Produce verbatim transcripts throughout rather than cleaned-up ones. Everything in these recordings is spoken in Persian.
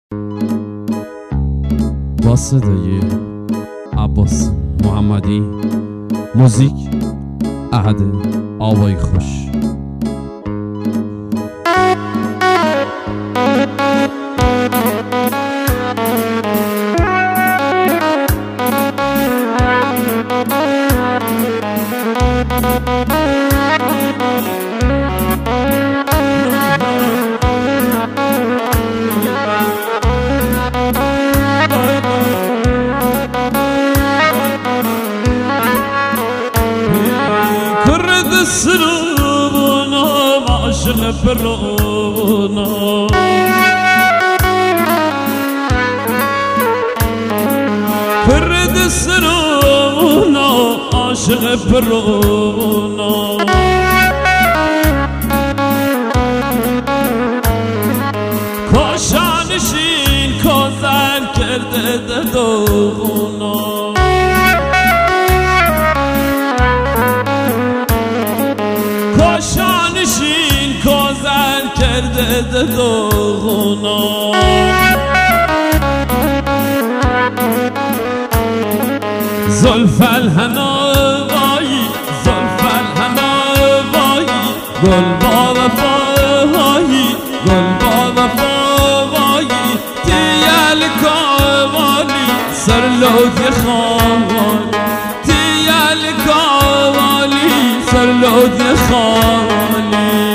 با صدای عباس محمدی، موزیک احد آوای خوش. سرونا عاشق پرونا فرد سرونا عاشق پرونا کاشانشین کازن کرده ددونا کاشانشین کازل کرده ددونا زلف الهنایی زلف الهنایی گل با وفایی گل با وفایی تیال کاوالی سر لوتی خواهی تیال کاوالی سر لوتی خواهی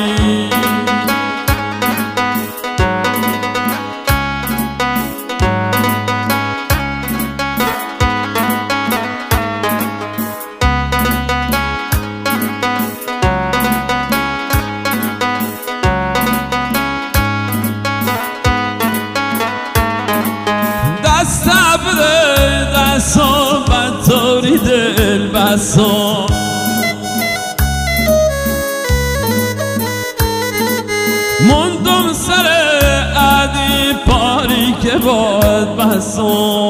دست بده دستم بطوری دل بسام مندم سر عدی پاری که باید بسام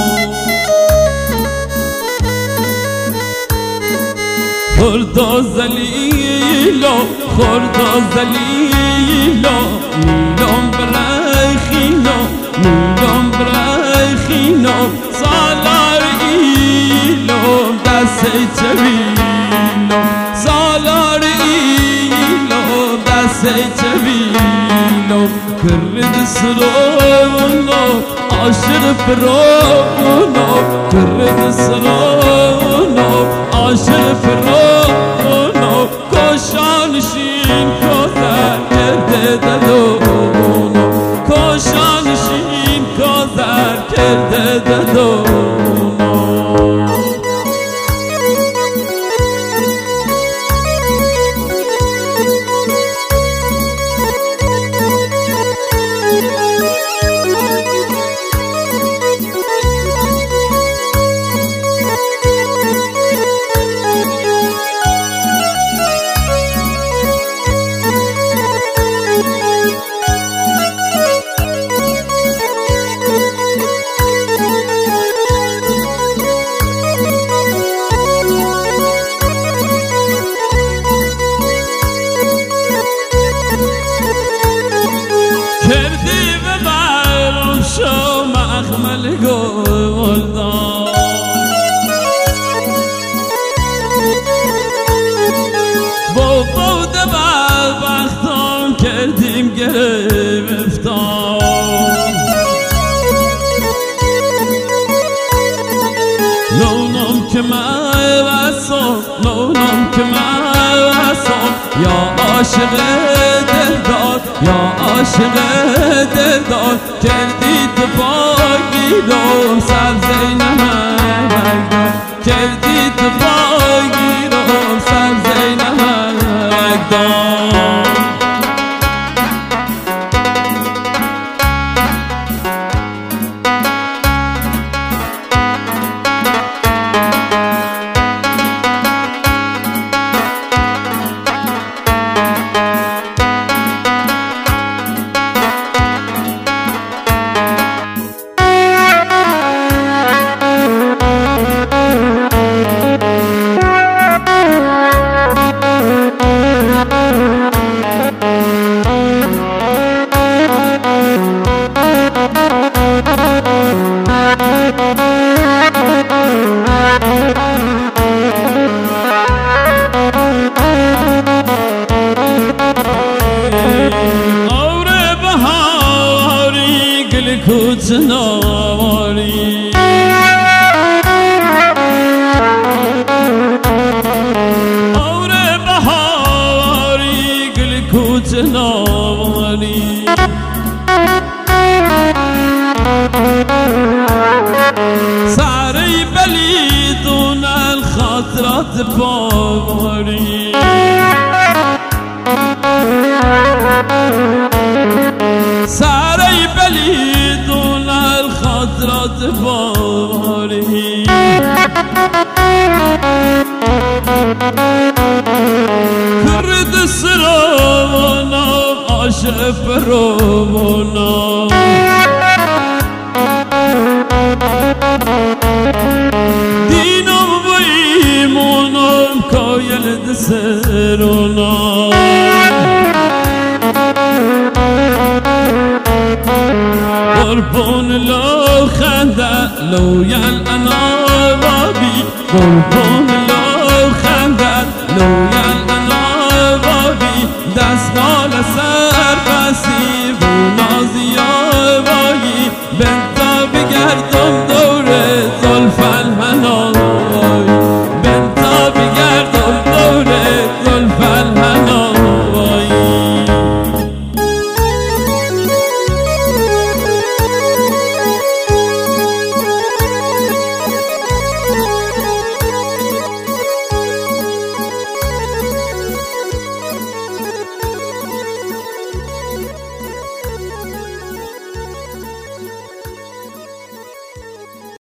خوردا زلیلا خوردا زلیلا میلم برای خینا میلم برای خینا سالار ایلم دست چویلم سالار ایلم دست چویلم کرد سرونا عاشق پرونا کرد سرونا عاشق پرونا کاشانشین کازر کرده ددونا کاشانشین کازر کرده ددونا کردی به برم شو مخمل گلدان با بود بدبختان کردیم گرفتان نونم که من بسام نونم که من بسام یا عاشق دلدار یا عاشق دلدار کردی تو باگیرم سبزه نمکدار کردی تو باگیرم سبزه نمکدار گل کوچ نواری آور بهاری گل کوچ نواری ساری بلی دون الخاطرات باوری ساری بلی دون الخاطرات باوری کرد سراوانا عاشق پروانا دینم و ایمانم کایل دسرونا قربان لو خنده لو يل انا رابي قربان